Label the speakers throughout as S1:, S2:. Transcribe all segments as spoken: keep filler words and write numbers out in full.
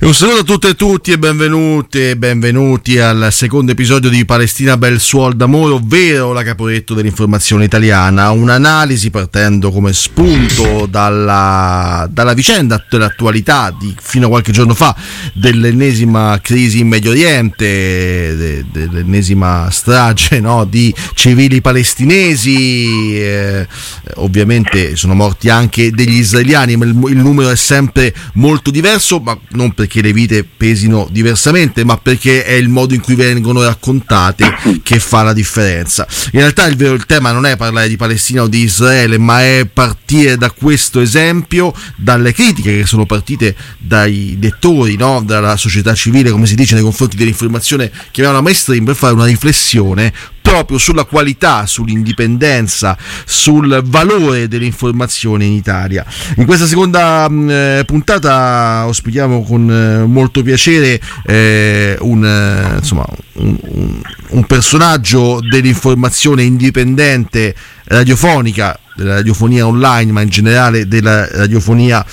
S1: E un saluto a tutte e tutti e benvenuti e benvenuti al secondo episodio di Palestina Bel Suol d'Amore, ovvero la Caporetto dell'informazione italiana. Un'analisi partendo come spunto dalla, dalla vicenda dell'attualità di fino a qualche giorno fa dell'ennesima crisi in Medio Oriente, de, dell'ennesima strage, no, di civili palestinesi. Eh, ovviamente sono morti anche degli israeliani, ma il, il numero è sempre molto diverso, ma non perché le vite pesino diversamente, ma perché è il modo in cui vengono raccontate che fa la differenza. In realtà il vero il tema non è parlare di Palestina o di Israele, ma è partire da questo esempio, dalle critiche che sono partite dai lettori, no? Dalla società civile, come si dice, nei confronti dell'informazione che aveva la mainstream, per fare una riflessione proprio sulla qualità, sull'indipendenza, sul valore dell'informazione in Italia. In questa seconda eh, puntata ospitiamo con eh, molto piacere eh, un, eh, insomma, un, un, un personaggio dell'informazione indipendente radiofonica, della radiofonia online, ma in generale della radiofonia,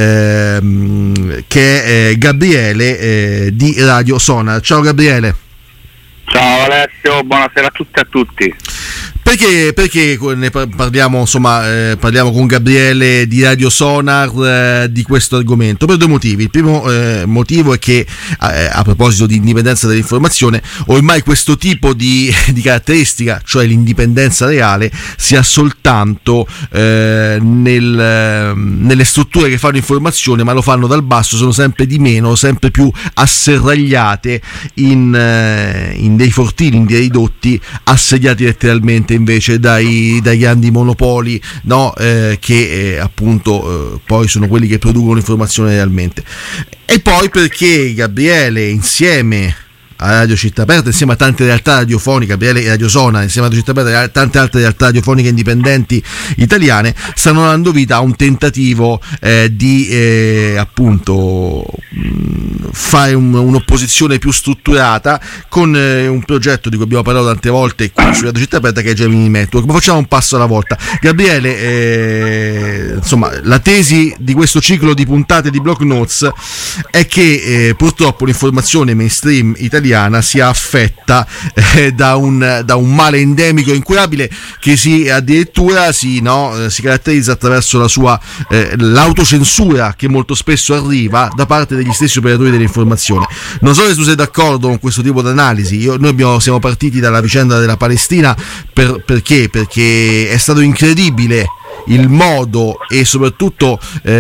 S1: ehm, che è Gabriele eh, di Radio Sonar. Ciao Gabriele.
S2: Ciao Alessio, buonasera a tutti e a tutti.
S1: Perché, perché ne parliamo, insomma, eh, parliamo con Gabriele di Radio Sonar eh, di questo argomento? Per due motivi. Il primo eh, motivo è che, eh, a proposito di indipendenza dell'informazione, ormai questo tipo di, di caratteristica, cioè l'indipendenza reale, si ha soltanto eh, nel, nelle strutture che fanno informazione, ma lo fanno dal basso, sono sempre di meno, sempre più asserragliate in, eh, in dei fortini, in dei ridotti, assediati letteralmente invece dai, dai grandi monopoli, no? eh, che eh, appunto eh, poi sono quelli che producono informazione realmente. E poi perché Gabriele, insieme a Radio Città Aperta, insieme a tante realtà radiofoniche, Gabriele Radio Sonar, insieme a Radio Città Aperta e a tante altre realtà radiofoniche indipendenti italiane, stanno dando vita a un tentativo eh, di eh, appunto mh, fare un, un'opposizione più strutturata con eh, un progetto di cui abbiamo parlato tante volte qui su Radio Città Aperta, che è Gemini Network. Ma facciamo un passo alla volta. Gabriele, eh, insomma, la tesi di questo ciclo di puntate di Block Notes è che eh, purtroppo l'informazione mainstream italiana sia affetta eh, da, un, da un male endemico incurabile che si addirittura si, no, si caratterizza attraverso la sua eh, l'autocensura che molto spesso arriva da parte degli stessi operatori dell'informazione. Non so se tu sei d'accordo con questo tipo di analisi. Io, noi abbiamo, siamo partiti dalla vicenda della Palestina per, perché? Perché è stato incredibile il modo e soprattutto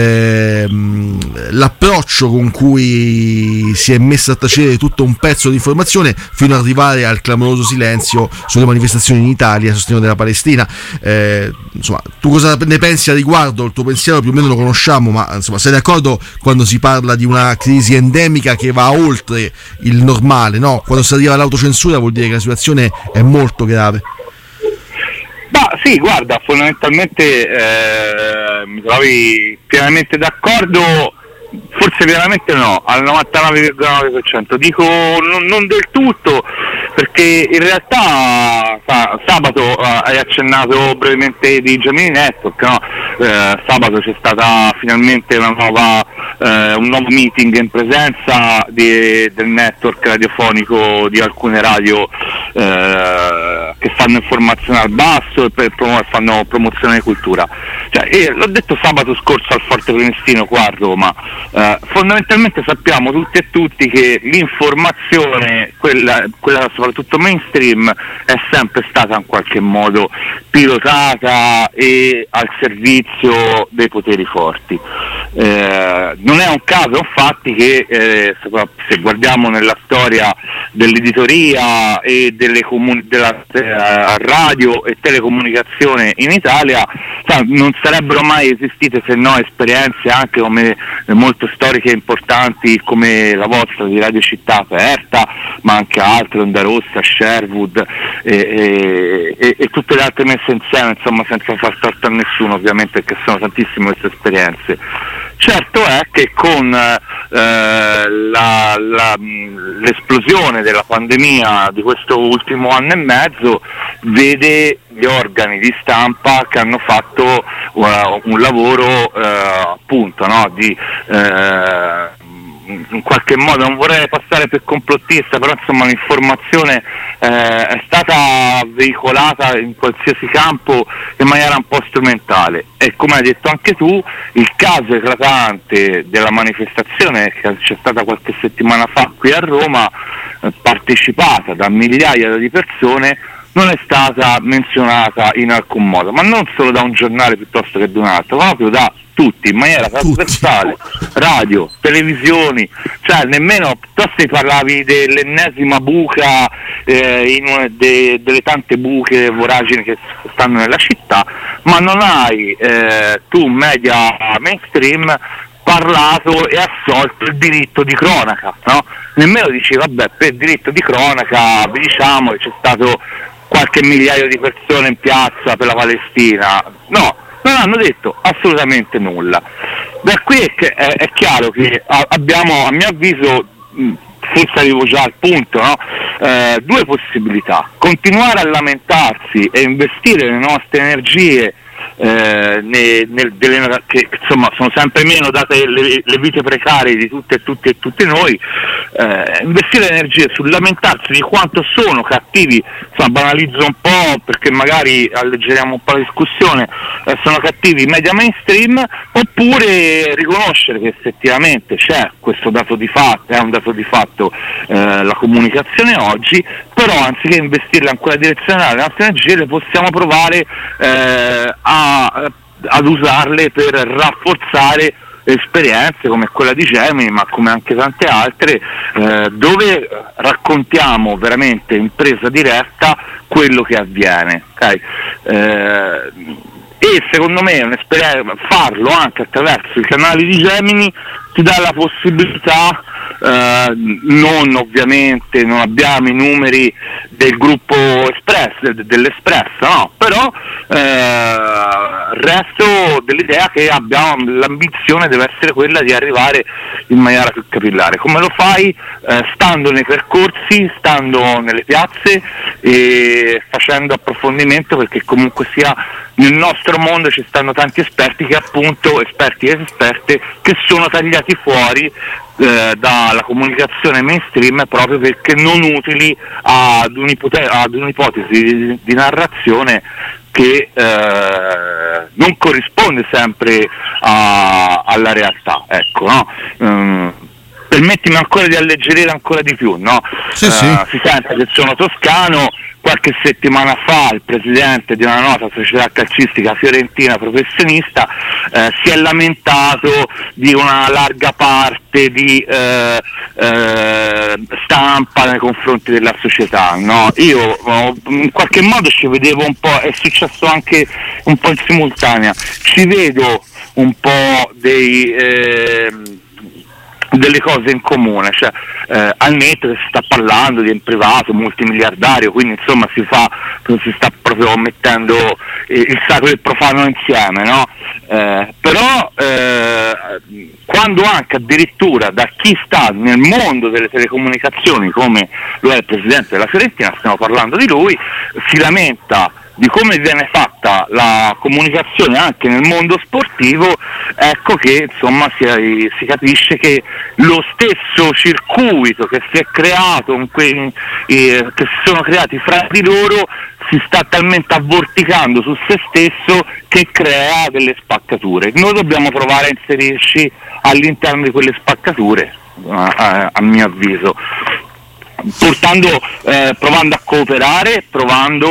S1: ehm, l'approccio con cui si è messo a tacere tutto un pezzo di informazione, fino ad arrivare al clamoroso silenzio sulle manifestazioni in Italia a sostegno della Palestina. Eh, insomma, tu cosa ne pensi a riguardo? Il tuo pensiero più o meno lo conosciamo, ma insomma, sei d'accordo quando si parla di una crisi endemica che va oltre il normale, no? Quando si arriva all'autocensura vuol dire che la situazione è molto grave.
S2: Ma sì, guarda, fondamentalmente eh, mi trovi pienamente d'accordo, forse pienamente no, al novantanove virgola nove per cento. Dico non, non del tutto, perché in realtà sa, sabato eh, hai accennato brevemente di Gemini Network, no? Eh, sabato c'è stata finalmente una nuova, eh, un nuovo meeting in presenza di, del network radiofonico di alcune radio eh, che fanno informazione al basso e per promu- fanno promozione di cultura. Cioè, io l'ho detto sabato scorso al Forte Prenestino qua a Roma, eh, fondamentalmente sappiamo tutti e tutti che l'informazione, quella, quella soprattutto mainstream, è sempre stata in qualche modo pilotata e al servizio dei poteri forti. Eh, non è un caso infatti che eh, se guardiamo nella storia dell'editoria e delle comuni- della eh, radio e telecomunicazione in Italia, cioè, non sarebbero mai esistite se no esperienze anche come eh, molto storiche e importanti come la vostra di Radio Città Aperta, ma anche altre, Onda Rossa, Sherwood e, e, e, e tutte le altre messe insieme, insomma, senza far torto a nessuno ovviamente, perché sono tantissime queste esperienze. Certo è che con eh, la, la, l'esplosione della pandemia di questo ultimo anno e mezzo vede gli organi di stampa che hanno fatto uh, un lavoro uh, appunto, no, di uh, in qualche modo, non vorrei passare per complottista, però insomma l'informazione eh, è stata veicolata in qualsiasi campo in maniera un po' strumentale, e come hai detto anche tu, il caso eclatante della manifestazione che c'è stata qualche settimana fa qui a Roma, eh, partecipata da migliaia di persone, non è stata menzionata in alcun modo, ma non solo da un giornale piuttosto che da un altro, ma proprio da tutti, in maniera trasversale, radio, televisioni, cioè nemmeno, piuttosto parlavi dell'ennesima buca, eh, in una de, delle tante buche voragini che stanno nella città, ma non hai eh, tu, media mainstream, parlato e assolto il diritto di cronaca, no? Nemmeno dici, vabbè, per diritto di cronaca vi diciamo che c'è stato qualche migliaio di persone in piazza per la Palestina, no, non hanno detto assolutamente nulla. Da qui è, che, è, è chiaro che abbiamo, a mio avviso, forse arrivo già al punto, no? eh, due possibilità: continuare a lamentarsi e investire le nostre energie Eh, ne, nel, delle, che insomma sono sempre meno date le, le vite precarie di tutte e tutti e tutti noi, eh, investire energie sul lamentarsi di quanto sono cattivi, insomma banalizzo un po' perché magari alleggeriamo un po' la discussione, eh, sono cattivi i media mainstream, oppure riconoscere che effettivamente c'è questo dato di fatto, è un dato di fatto eh, la comunicazione oggi, però anziché investirle ancora direzionale le nostre energie, le possiamo provare eh, a ad usarle per rafforzare esperienze come quella di Gemini, ma come anche tante altre, eh, dove raccontiamo veramente in presa diretta quello che avviene, okay? eh, e secondo me un'esperienza, farlo anche attraverso i canali di Gemini ti dà la possibilità, eh, non ovviamente non abbiamo i numeri del gruppo Espress, dell'Espresso, no, però eh, resto dell'idea che abbiamo, l'ambizione deve essere quella di arrivare in maniera più capillare. Come lo fai? Eh, stando nei percorsi, stando nelle piazze e facendo approfondimento, perché comunque sia nel nostro mondo ci stanno tanti esperti che appunto, esperti ed esperte, che sono tagliati fuori eh, dalla comunicazione mainstream proprio perché non utili ad, un'ipote- ad un'ipotesi di, di narrazione che eh, non corrisponde sempre a, alla realtà, ecco, no? Um, permettimi ancora di alleggerire ancora di più, no?
S1: Sì,
S2: uh,
S1: sì.
S2: Si sente che sono toscano. Qualche settimana fa il presidente di una nota società calcistica fiorentina professionista eh, si è lamentato di una larga parte di eh, eh, stampa nei confronti della società, no? Io in qualche modo ci vedevo un po', è successo anche un po' in simultanea, ci vedo un po' dei eh, delle cose in comune, cioè eh, al netto si sta parlando di un privato multimiliardario, quindi insomma si fa, si sta proprio mettendo eh, il sacro e il profano insieme, no? Eh, però eh, quando anche addirittura da chi sta nel mondo delle telecomunicazioni, come lo è il presidente della Fiorentina, stiamo parlando di lui, si lamenta di come viene fatta la comunicazione anche nel mondo sportivo, ecco che insomma si, si capisce che lo stesso circuito che si è creato, in que, eh, che si sono creati fra di loro, si sta talmente avvorticando su se stesso che crea delle spaccature. Noi dobbiamo provare a inserirci all'interno di quelle spaccature, a, a, a mio avviso, portando, eh, provando a cooperare, provando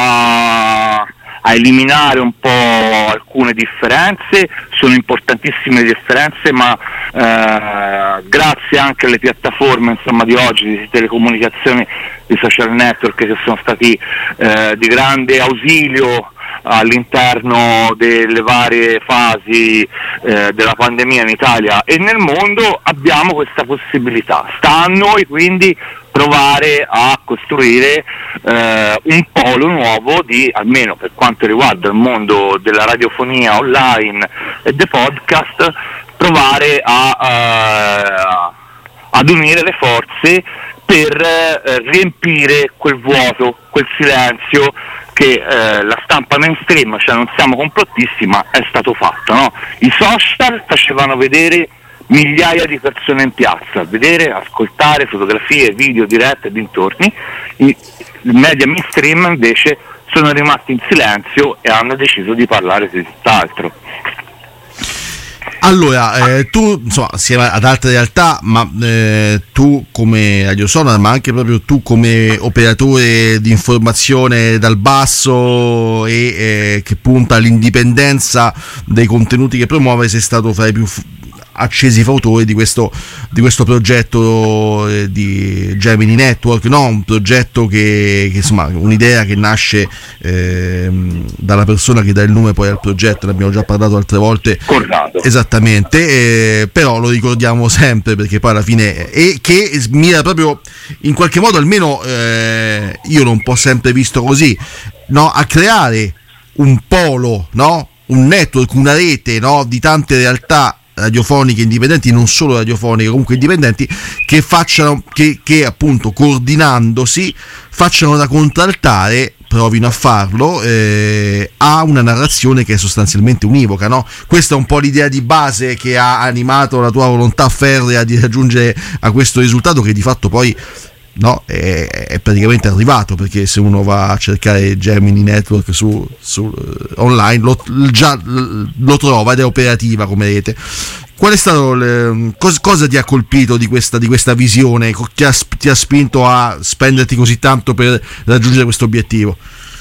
S2: a, a eliminare un po' alcune differenze. Sono importantissime differenze, ma eh, grazie anche alle piattaforme insomma di oggi di telecomunicazioni, di social network, che sono stati eh, di grande ausilio all'interno delle varie fasi eh, della pandemia in Italia e nel mondo, abbiamo questa possibilità. Sta a noi quindi provare a costruire eh, un polo nuovo di, almeno per quanto riguarda il mondo della radiofonia online e dei podcast, provare a, eh, ad unire le forze per eh, riempire quel vuoto, quel silenzio che eh, la stampa mainstream, cioè non siamo complottisti, ma è stato fatto, no? I social facevano vedere migliaia di persone in piazza a vedere, ascoltare fotografie, video, dirette e dintorni. I media mainstream invece sono rimasti in silenzio e hanno deciso di parlare di tutt'altro.
S1: Allora, eh, tu insomma, assieme ad altre realtà, ma eh, tu come Radio Sonar, ma anche proprio tu come operatore di informazione dal basso e eh, che punta all'indipendenza dei contenuti che promuove, sei stato fra i più f- accesi fautori di questo, di questo progetto eh, di Gemini Network, no? Un progetto che, che insomma, un'idea che nasce eh, dalla persona che dà il nome poi al progetto, ne abbiamo già parlato altre volte.
S2: Corrado.
S1: Esattamente, eh, però lo ricordiamo sempre perché poi alla fine e che mira proprio in qualche modo, almeno eh, io l'ho un po' sempre visto così, no? A creare un polo, no? Un network, una rete, no? Di tante realtà radiofoniche indipendenti, non solo radiofoniche, comunque indipendenti, che facciano, che, che appunto coordinandosi facciano da contraltare, provino a farlo, eh, a una narrazione che è sostanzialmente univoca, no? Questa è un po' l'idea di base che ha animato la tua volontà ferrea di raggiungere a questo risultato, che di fatto poi no, è, è praticamente arrivato, perché se uno va a cercare Gemini Network su, su online lo, già lo trova ed è operativa come rete. Qual è stato le, cosa, cosa ti ha colpito di questa, di questa visione? Ti ha, ti ha spinto a spenderti così tanto per raggiungere questo obiettivo?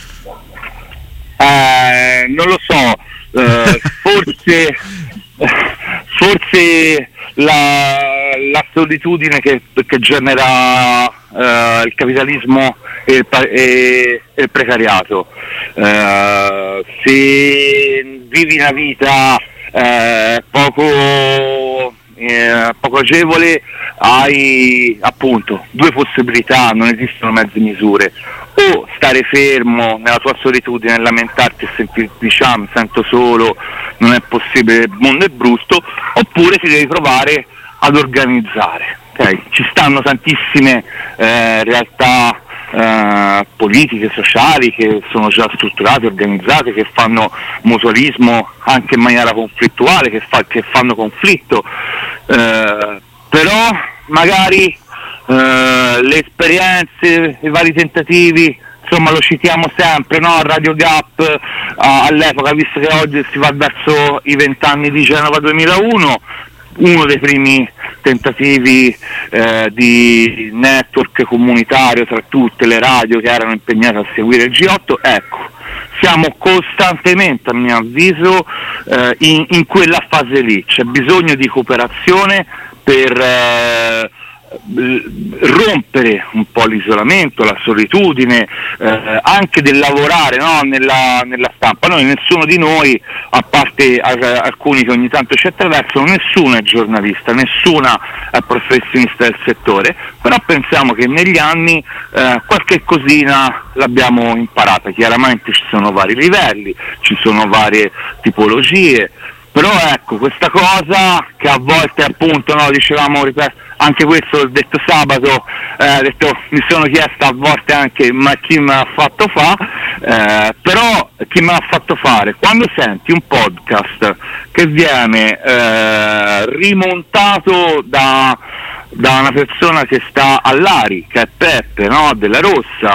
S2: Eh, non lo so, eh, forse forse la, la solitudine che, che genera eh, il capitalismo e il, e, e il precariato. Eh, se vivi una vita eh, poco eh, poco agevole, hai appunto due possibilità, non esistono mezze misure: o stare fermo nella tua solitudine e lamentarti e sentirti, diciamo, sento solo, non è possibile, il mondo è brutto, oppure ti devi provare ad organizzare. Okay? Ci stanno tantissime eh, realtà eh, politiche, sociali che sono già strutturate, organizzate, che fanno mutualismo anche in maniera conflittuale, che, fa, che fanno conflitto, eh, però magari Uh, le esperienze, i vari tentativi, insomma lo citiamo sempre, no? Radio Gap uh, all'epoca, visto che oggi si va verso i vent'anni di Genova duemilauno, uno dei primi tentativi eh, di network comunitario tra tutte le radio che erano impegnate a seguire il G otto. Ecco, siamo costantemente, a mio avviso, eh, in, in quella fase lì. C'è bisogno di cooperazione per eh, rompere un po' l'isolamento, la solitudine, eh, anche del lavorare, no? nella, nella stampa. Noi, nessuno di noi, a parte a, alcuni che ogni tanto ci attraversano, nessuno è giornalista, nessuna è professionista del settore, però pensiamo che negli anni eh, qualche cosina l'abbiamo imparata. Chiaramente ci sono vari livelli, ci sono varie tipologie, però ecco, questa cosa che a volte appunto, no, dicevamo, ripeto, anche questo l'ho detto sabato, eh, detto, mi sono chiesta a volte anche ma chi me l'ha fatto fare, eh, però chi me l'ha fatto fare? Quando senti un podcast che viene eh, rimontato da da una persona che sta all'Ari, che è Peppe, no? Della Rossa,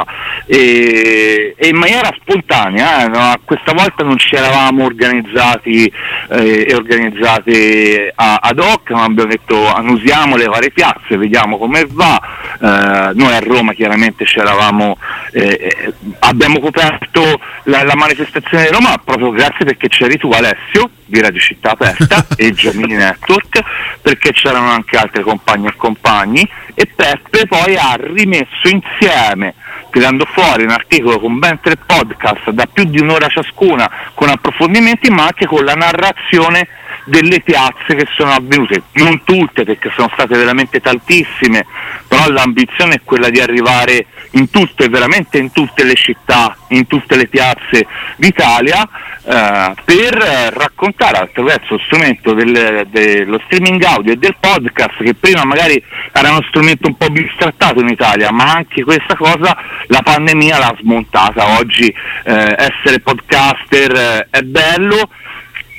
S2: e, e in maniera spontanea, eh? No? Questa volta non ci eravamo organizzati eh, e organizzate a, ad hoc, ma abbiamo detto annusiamo le varie piazze, vediamo come va. Eh, noi a Roma chiaramente ci eravamo, eh, abbiamo coperto la, la manifestazione di Roma proprio grazie perché c'eri tu, Alessio, di Radio Città Aperta e Gemini Network, perché c'erano anche altri compagni e compagni, e Peppe poi ha rimesso insieme, tirando fuori un articolo con ben tre podcast da più di un'ora ciascuna, con approfondimenti, ma anche con la narrazione delle piazze che sono avvenute, non tutte perché sono state veramente tantissime, però l'ambizione è quella di arrivare in tutte, veramente in tutte le città, in tutte le piazze d'Italia, eh, per raccontare attraverso lo strumento del, dello streaming audio e del podcast, che prima magari era uno strumento un po' bistrattato in Italia, ma anche questa cosa la pandemia l'ha smontata. Oggi eh, essere podcaster eh, è bello,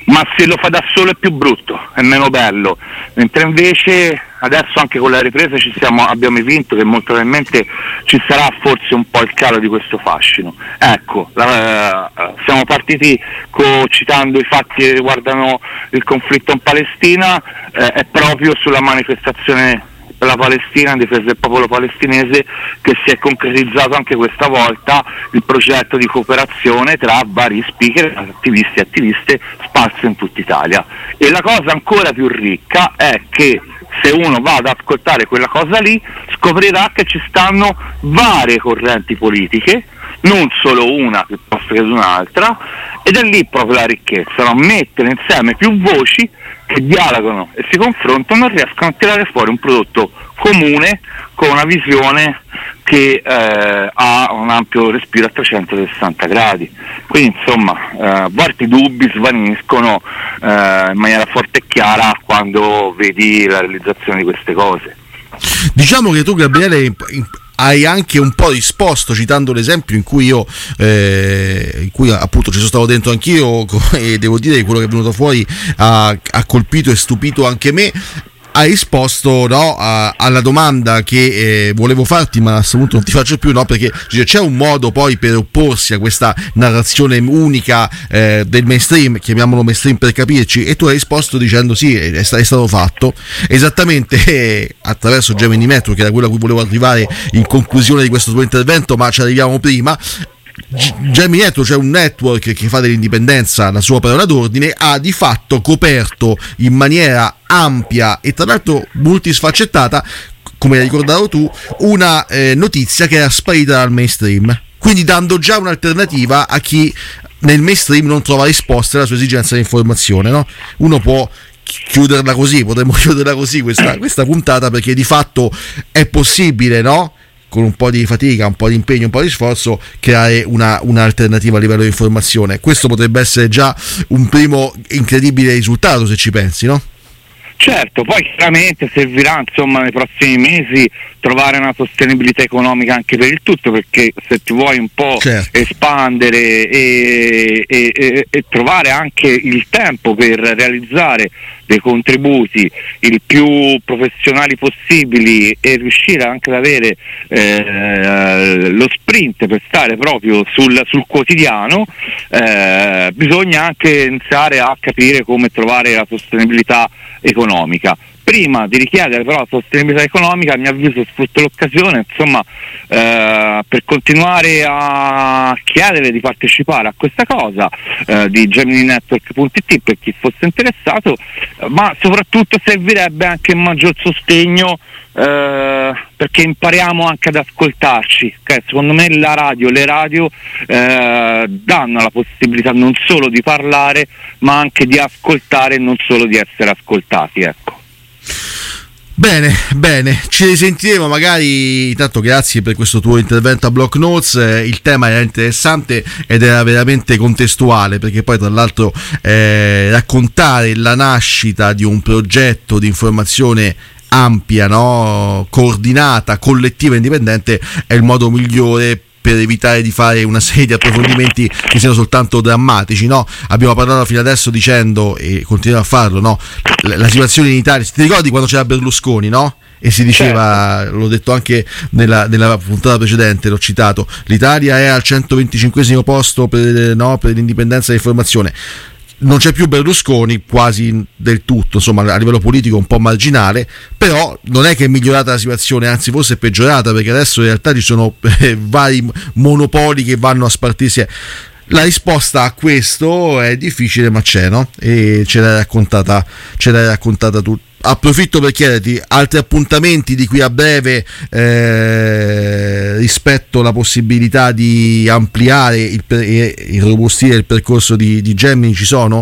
S2: ma se lo fa da solo è più brutto, è meno bello, mentre invece adesso anche con la ripresa ci siamo, abbiamo vinto che molto probabilmente ci sarà forse un po' il calo di questo fascino. Ecco, la, uh, siamo partiti co- citando i fatti che riguardano il conflitto in Palestina, eh, è proprio sulla manifestazione per la Palestina, in difesa del popolo palestinese, che si è concretizzato anche questa volta il progetto di cooperazione tra vari speaker, attivisti e attiviste sparsi in tutta Italia. E la cosa ancora più ricca è che se uno va ad ascoltare quella cosa lì scoprirà che ci stanno varie correnti politiche, non solo una piuttosto che un'altra, ed è lì proprio la ricchezza, no? Mettere insieme più voci che dialogano e si confrontano e riescono a tirare fuori un prodotto comune con una visione che eh, ha un ampio respiro a trecentosessanta gradi. Quindi insomma eh, a volte i dubbi svaniscono eh, in maniera forte e chiara quando vedi la realizzazione di queste cose.
S1: Diciamo che tu, Gabriele, hai anche un po' risposto citando l'esempio in cui io eh, in cui appunto ci sono stato dentro anch'io, e devo dire che quello che è venuto fuori ha, ha colpito e stupito anche me. Hai risposto, no, a, alla domanda che eh, volevo farti, ma a questo punto non ti faccio più, no, perché cioè, c'è un modo poi per opporsi a questa narrazione unica eh, del mainstream, chiamiamolo mainstream per capirci, e tu hai risposto dicendo sì, è, è stato fatto esattamente eh, attraverso Gemini Network, che era quello a cui volevo arrivare in conclusione di questo tuo intervento, ma ci arriviamo prima. Gemini Network, cioè un network che fa dell'indipendenza la sua parola d'ordine, ha di fatto coperto in maniera ampia e tra l'altro multisfaccettata, come hai ricordato tu, una eh, notizia che era sparita dal mainstream, quindi dando già un'alternativa a chi nel mainstream non trova risposte alla sua esigenza di informazione, no? Uno può chiuderla così, potremmo chiuderla così questa, questa puntata, perché di fatto è possibile, no? Con un po' di fatica, un po' di impegno, un po' di sforzo, creare una, un'alternativa a livello di informazione. Questo potrebbe essere già un primo incredibile risultato, se ci pensi, no?
S2: Certo, poi chiaramente servirà insomma nei prossimi mesi trovare una sostenibilità economica anche per il tutto, perché se ti vuoi un po' certo. espandere e, e, e, e trovare anche il tempo per realizzare dei contributi il più professionali possibili e riuscire anche ad avere eh, lo sprint per stare proprio sul, sul quotidiano, eh, bisogna anche iniziare a capire come trovare la sostenibilità economica. Prima di richiedere però la sostenibilità economica, a mio avviso sfrutto l'occasione insomma eh, per continuare a chiedere di partecipare a questa cosa eh, di Gemini Network punto it per chi fosse interessato, ma soprattutto servirebbe anche un maggior sostegno eh, perché impariamo anche ad ascoltarci, okay? Secondo me la radio, le radio eh, danno la possibilità non solo di parlare ma anche di ascoltare e non solo di essere ascoltati, ecco.
S1: Bene, bene, ci risentiremo magari. Intanto grazie per questo tuo intervento a Block Notes, eh, il tema era interessante ed era veramente contestuale, perché poi tra l'altro eh, raccontare la nascita di un progetto di informazione ampia, no? Coordinata, collettiva, indipendente è il modo migliore per evitare di fare una serie di approfondimenti che siano soltanto drammatici, no? Abbiamo parlato fino adesso dicendo, e continuiamo a farlo, no? La, la situazione in Italia, ti ricordi quando c'era Berlusconi, no? E si diceva, certo. L'ho detto anche nella, nella puntata precedente, l'ho citato, l'Italia è al centoventicinquesimo posto per, no, per l'indipendenza dell'informazione. Non c'è più Berlusconi, quasi del tutto, insomma a livello politico un po' marginale, però non è che è migliorata la situazione, anzi forse è peggiorata, perché adesso in realtà ci sono eh, vari monopoli che vanno a spartirsi. La risposta a questo è difficile, ma c'è, no? E ce l'hai raccontata, ce l'hai raccontata tu. Approfitto per chiederti altri appuntamenti di qui a breve eh, rispetto alla possibilità di ampliare il, e irrobustire il percorso di, di Gemini, ci sono?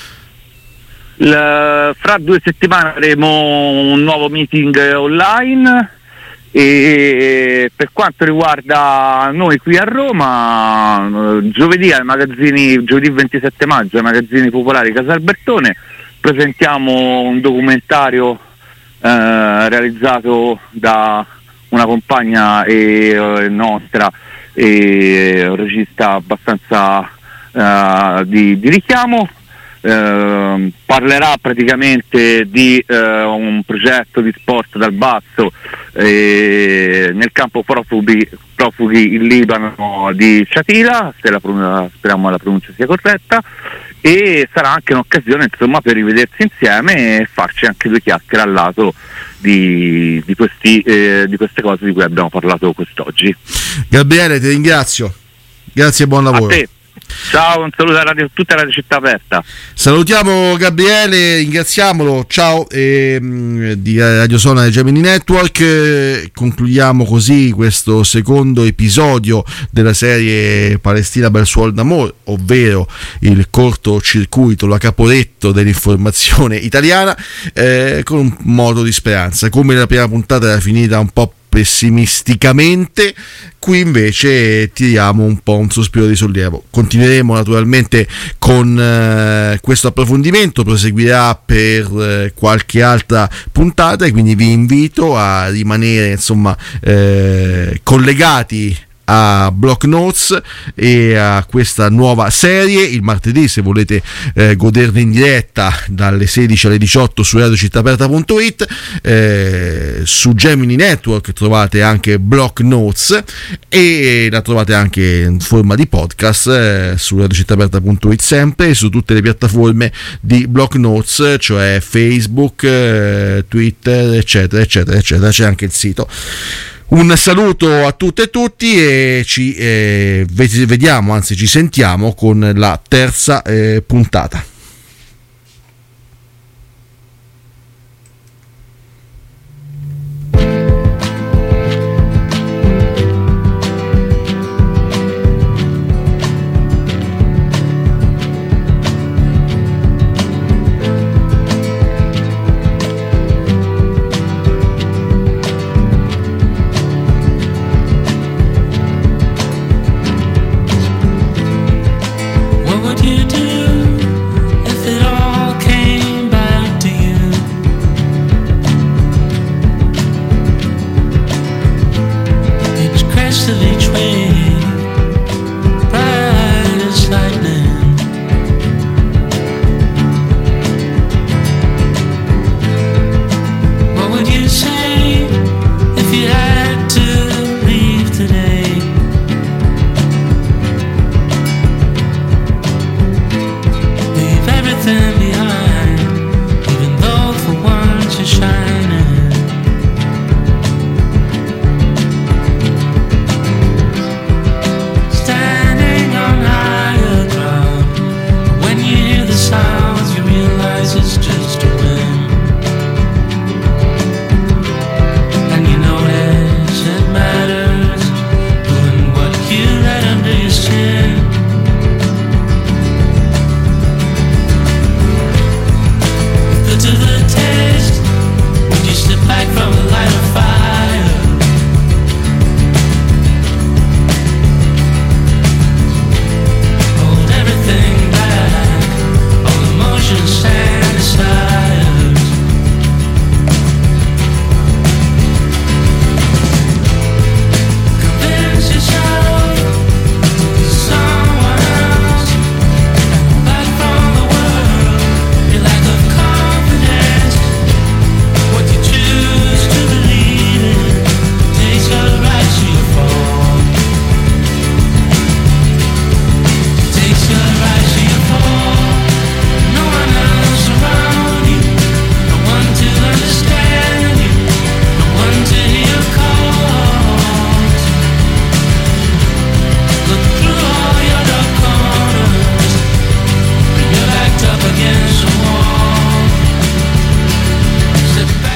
S2: La, fra due settimane avremo un nuovo meeting online e per quanto riguarda noi qui a Roma, giovedì ai magazzini, giovedì ventisette maggio ai magazzini popolari Casa Albertone presentiamo un documentario eh, realizzato da una compagna e, eh, nostra e un regista abbastanza eh, di, di richiamo. eh, parlerà praticamente di eh, un progetto di sport dal basso eh, nel campo profughi, profughi in Libano di Shatila, se la pron- speriamo la pronuncia sia corretta, e sarà anche un'occasione insomma per rivedersi insieme e farci anche due chiacchiere al lato di, di, questi, eh, di queste cose di cui abbiamo parlato quest'oggi.
S1: Gabriele, ti ringrazio, grazie e buon lavoro.
S2: A te. Ciao, un saluto a radio, tutta Radio Città Aperta.
S1: Salutiamo Gabriele, ringraziamolo, ciao, eh, di Radio Sonar e Gemini Network. Eh, concludiamo così questo secondo episodio della serie Palestina bel suol d'amore, ovvero il cortocircuito, la Caporetto dell'informazione italiana, eh, con un modo di speranza. Come la prima puntata era finita un po' pessimisticamente, qui invece tiriamo un po' un sospiro di sollievo. Continueremo naturalmente con eh, questo approfondimento, proseguirà per eh, qualche altra puntata, e quindi vi invito a rimanere insomma eh, collegati a Block Notes e a questa nuova serie. Il martedì, se volete eh, goderne in diretta dalle sedici alle diciotto su radio città aperta punto it, eh, su Gemini Network trovate anche Block Notes e la trovate anche in forma di podcast eh, su radio città aperta punto it, sempre, e su tutte le piattaforme di Block Notes, cioè Facebook, eh, Twitter, eccetera eccetera eccetera. C'è anche il sito. Un saluto a tutte e tutti e ci eh, vediamo, anzi ci sentiamo con la terza eh, puntata.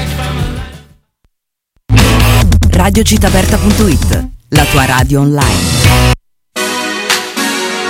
S3: radio città aperta punto it, la tua radio online.